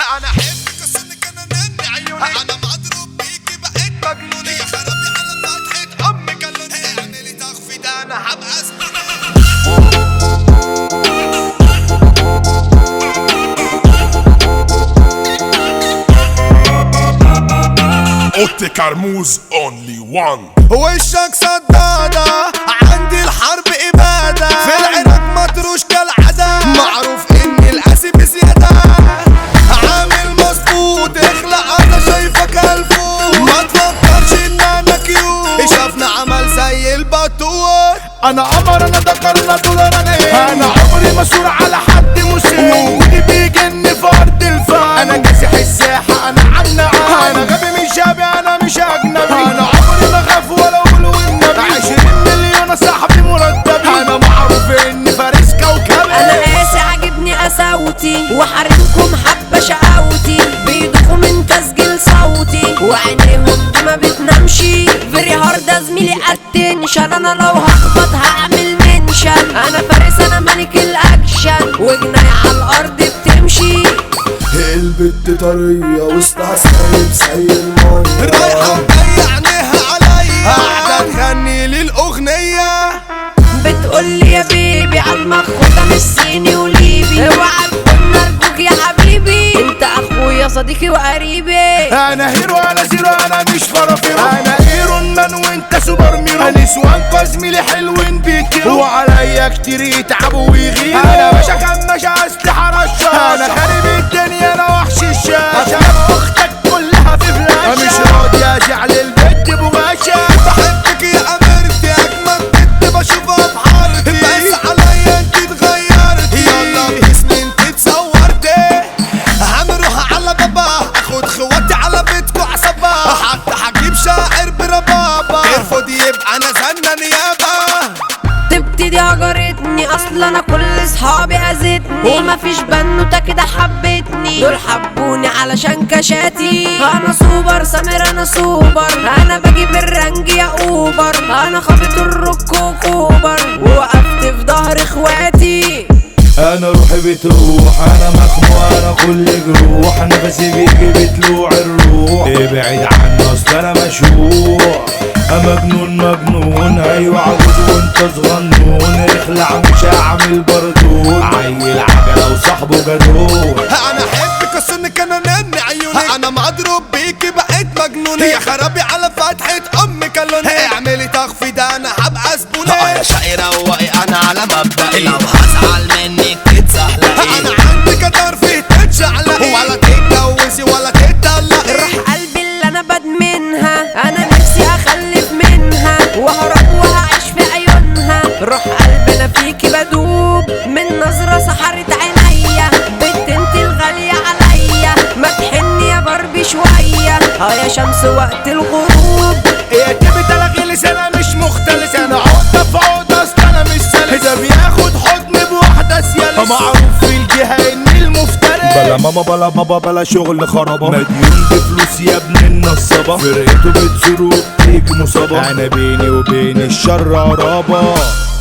انا احبك اصلك انا نني عيونك، انا مضروب بيكي بقيت مجنون، يا خرابي على فتحة ام كلون، اعملي تخفيض انا هبقى اسمك. اوتي كرموز اونلي وان. وشك صدادة عندي الحرب ابادة، في العراق مطروش كالعادة، معروف اني القاسي بزيادة، عامل مظبوط اخلق انا شايفك الفوت، ما تفكرش ان انا كيوت، شافنا عمل زي البطوط. انا قمر انا ذكر انا دولار انا ايه، انا عمري مسؤول على حد مسيء، وجودي بيجني في ارض الفن، انا كاسح الساحة انا عنعان، انا غبي مش شابي انا مش اجنبي، انا عمري ما خاف ولا اقول والنبي، 20 مليون صاحبي مرتبي، انا معروف اني فارس كوكبي، انا قاسي عاجبني قساوتي، وحريمكم حبة شقاوتي، بيدخوا من تسجيل صوتي، وعينيهم دي ما بتنامشي، فيري هارد زميلي اتنشن، انا لو هخبط هعمل منشن، انا فارس انا ملك الاكشن، وجناي على الارض بتمشي. البت طرية وسطها سايب زي المية، رايحة وجاية عينيها عليا، قاعدة تغني لي الاغنية، بتقولي يا بيبي عالمخوطة مش صيني وليبي، اوعى تكون ارجوك يا حبيبي، انت اخويا صديقي وقريبي، انا هيرو انا زيرو انا مش فرافيرو، انا ايرون مان وانت سوبر ميرو، نسوان زميلي حلوين بيطيروا، وعليا كتير يتعبوا ويغيروا، انا باشا كماشة اسلحة رشاشة، انا خارب الدنيا انا وحش الشاشة، افلام اختك كلها في فلاشة، مش راضي ازعل البت بغاشة، بحبك يا اميرتي اجمد بنت بشوفها في حارتي، بس عليا انت اتغيرتي، يلا باسمي انت اتصورتي، هنروح على بابا اخد خواتي على بيتكو عصابة، حتى هجيب شاعر بربابة، يرفض يبقى انا زنا نيابة. تبتدي هجرتني اصلا انا كل صحابي اذتني، ومفيش بنوتة كده حبتني، دول حبوني علشان كشاتي، انا سوبر سامر انا سوبر، انا بجيب الرنج يا اوبر، انا خابط الروك وكوبر، ووقفت في ظهر اخواتي، انا روحي بتروح انا مخنوق انا كل جروح، نفسي بيجي بتلوع الروح، ابعد عني اصل انا مشروع، مجنون مجنون ايوه عجوز وانت صغنون، اخلع مش هعمل بردون، عيل عجله وصاحبه جدون، انا احبك اصلك انا نني عيونك، انا مضروب بيكي بقيت مجنون، يا خرابي على فتحة ام كلون، اعملي تخفيض انا هبقى زبونة، يا شقي روقي انا على مبدئي، لو هزعل منك تتزحلقي، انا عندي قدر فيه تتشعلقي، ولا تتجوزي ولا تتطلقي، روح قلبي اللي انا بدمنها، انا نفسي اخلف منها، وهرب وهعيش في عيونها، روح قلبي انا فيكي بدوب، من نظرة سحرت عينيا، بنت انت الغالية عليا، ما تحني يا باربي شوية، يا شمس وقت الغروب، يا جيبي تلغي لسانة مش مختلس، انا عقدة في عقدة اصل انا مش سلس، ده بياخد حضن بواحدة سيالس، معروف في الجهة اني المفترس، بلا ماما بلا بابا بلا شغل خرابة، مديون بفلوس يا ابن النصابة، فرقته بتسوق بتيجي مصابة، انا بيني وبين الشر قرابة.